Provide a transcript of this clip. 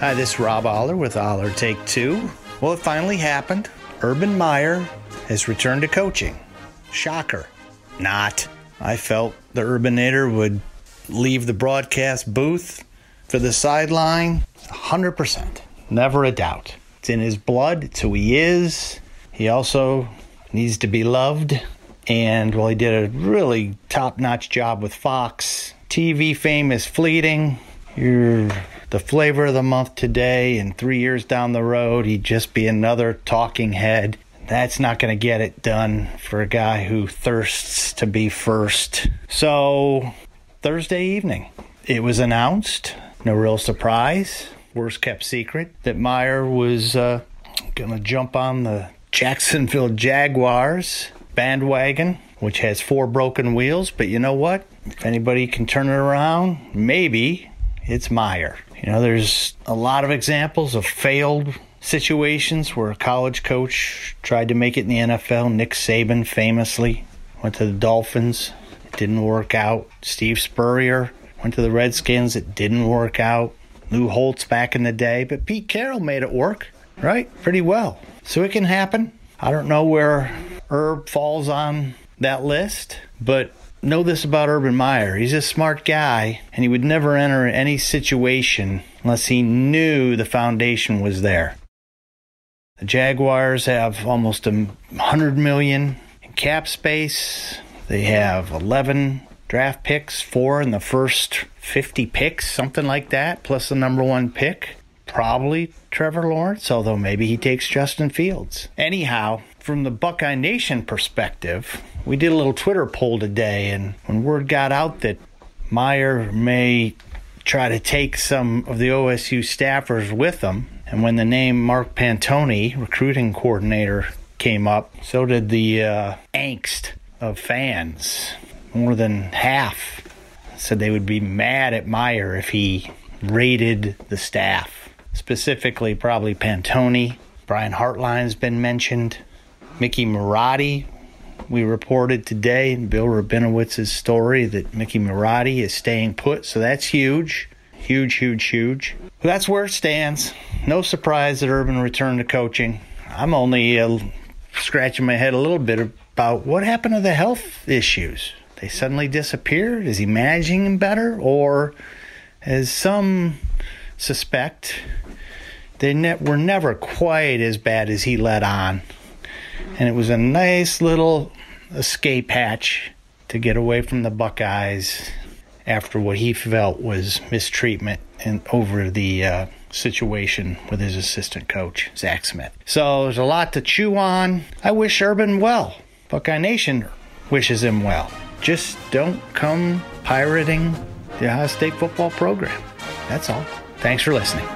Hi, this is Rob Aller with Aller Take Two. Well, it finally happened. Urban Meyer has returned to coaching. Shocker. Not. I felt the Urbanator would leave the broadcast booth for the sideline 100%. Never a doubt. It's in his blood. It's who he is. He also needs to be loved. And, well, he did a really top-notch job with Fox. TV fame is fleeting. You're the flavor of the month today, and 3 years down the road, he'd just be another talking head. That's not going to get it done for a guy who thirsts to be first. So, Thursday evening, it was announced, no real surprise, worst kept secret, that Meyer was going to jump on the Jacksonville Jaguars bandwagon, which has 4 broken wheels. But you know what? If anybody can turn it around, maybe it's Meyer. You know, there's a lot of examples of failed situations where a college coach tried to make it in the NFL. Nick Saban famously went to the Dolphins. It didn't work out. Steve Spurrier went to the Redskins. It didn't work out. Lou Holtz back in the day. But Pete Carroll made it work, right? Pretty well. So it can happen. I don't know where Herb falls on that list, but know this about Urban Meyer. He's a smart guy, and he would never enter any situation unless he knew the foundation was there. The Jaguars have almost $100 million in cap space. They have 11 draft picks, 4 in the first 50 picks, something like that, plus the number 1 pick. Probably Trevor Lawrence, although maybe he takes Justin Fields. Anyhow, from the Buckeye Nation perspective, we did a little Twitter poll today, and when word got out that Meyer may try to take some of the OSU staffers with him, and when the name Mark Pantoni, recruiting coordinator, came up, so did the angst of fans. More than half said they would be mad at Meyer if he raided the staff. Specifically, probably Pantoni. Brian Hartline's been mentioned. Mickey Marotti. We reported today in Bill Rabinowitz's story that Mickey Marotti is staying put, so that's huge. Huge. That's where it stands. No surprise that Urban returned to coaching. I'm only scratching my head a little bit about what happened to the health issues. They suddenly disappeared? Is he managing them better? Or, as some suspect, they were never quite as bad as he let on. And it was a nice little escape hatch to get away from the Buckeyes after what he felt was mistreatment and over the situation with his assistant coach, Zach Smith. So there's a lot to chew on. I wish Urban well. Buckeye Nation wishes him well. Just don't come pirating the Ohio State football program. That's all. Thanks for listening.